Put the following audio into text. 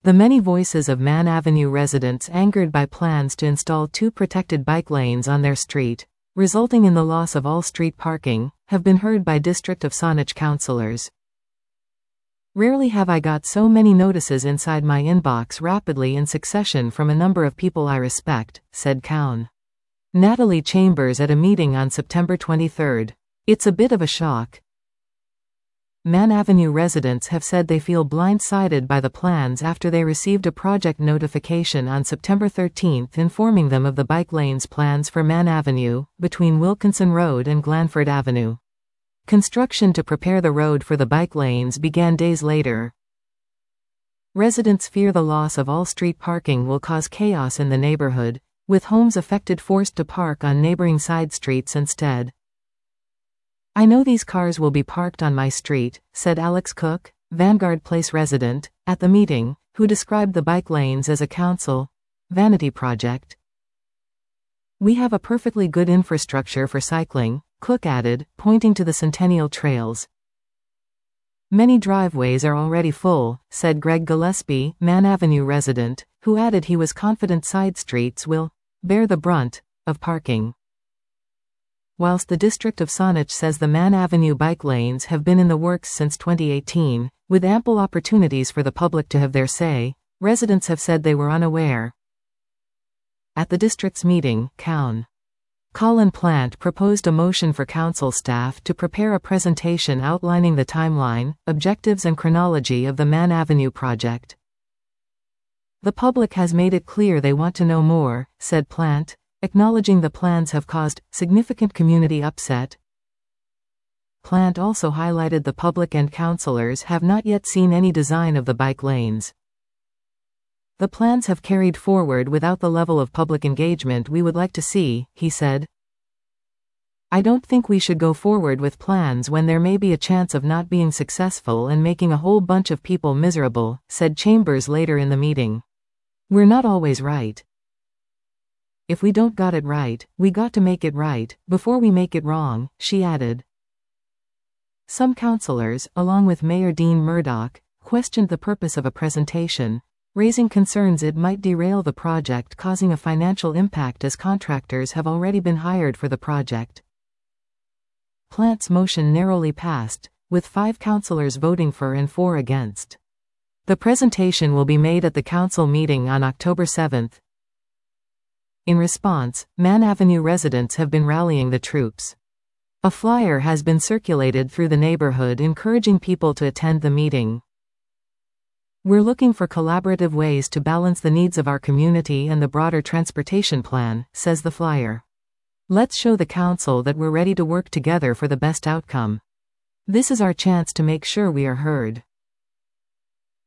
The many voices of Mann Avenue residents angered by plans to install 2 protected bike lanes on their street, resulting in the loss of all street parking, have been heard by District of Saanich councillors. Rarely have I got so many notices inside my inbox rapidly in succession from a number of people I respect, said Cowan. Natalie Chambers at a meeting on September 23. It's a bit of a shock. Mann Avenue residents have said they feel blindsided by the plans after they received a project notification on September 13 informing them of the bike lanes plans for Mann Avenue, between Wilkinson Road and Glanford Avenue. Construction to prepare the road for the bike lanes began days later. Residents fear the loss of all street parking will cause chaos in the neighborhood, with homes affected forced to park on neighboring side streets instead. I know these cars will be parked on my street, said Alex Cook, Vanguard Place resident, at the meeting, who described the bike lanes as a council vanity project. We have a perfectly good infrastructure for cycling, Cook added, pointing to the Centennial Trails. Many driveways are already full, said Greg Gillespie, Mann Avenue resident, who added he was confident side streets will bear the brunt of parking. Whilst the District of Saanich says the Mann Avenue bike lanes have been in the works since 2018, with ample opportunities for the public to have their say, residents have said they were unaware. At the district's meeting, Cowan. Colin Plant proposed a motion for council staff to prepare a presentation outlining the timeline, objectives and chronology of the Mann Avenue project. The public has made it clear they want to know more, said Plant, acknowledging the plans have caused significant community upset. Plant also highlighted the public and councillors have not yet seen any design of the bike lanes. The plans have carried forward without the level of public engagement we would like to see, he said. I don't think we should go forward with plans when there may be a chance of not being successful and making a whole bunch of people miserable, said Chambers later in the meeting. We're not always right. If we don't got it right, we got to make it right, before we make it wrong, she added. Some councillors, along with Mayor Dean Murdoch, questioned the purpose of a presentation, raising concerns it might derail the project, causing a financial impact as contractors have already been hired for the project. Plant's motion narrowly passed, with 5 councillors voting for and 4 against. The presentation will be made at the council meeting on October 7. In response, Mann Avenue residents have been rallying the troops. A flyer has been circulated through the neighborhood encouraging people to attend the meeting. We're looking for collaborative ways to balance the needs of our community and the broader transportation plan, says the flyer. Let's show the council that we're ready to work together for the best outcome. This is our chance to make sure we are heard.